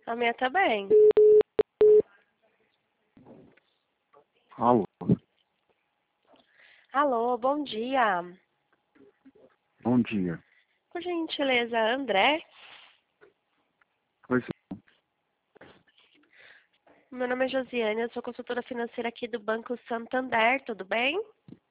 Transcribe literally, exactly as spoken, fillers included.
A minha também. Alô, Alô, bom dia. bom dia. Por gentileza, André? Pois Meu nome é Josiane, eu sou consultora financeira aqui do Banco Santander, tudo bem?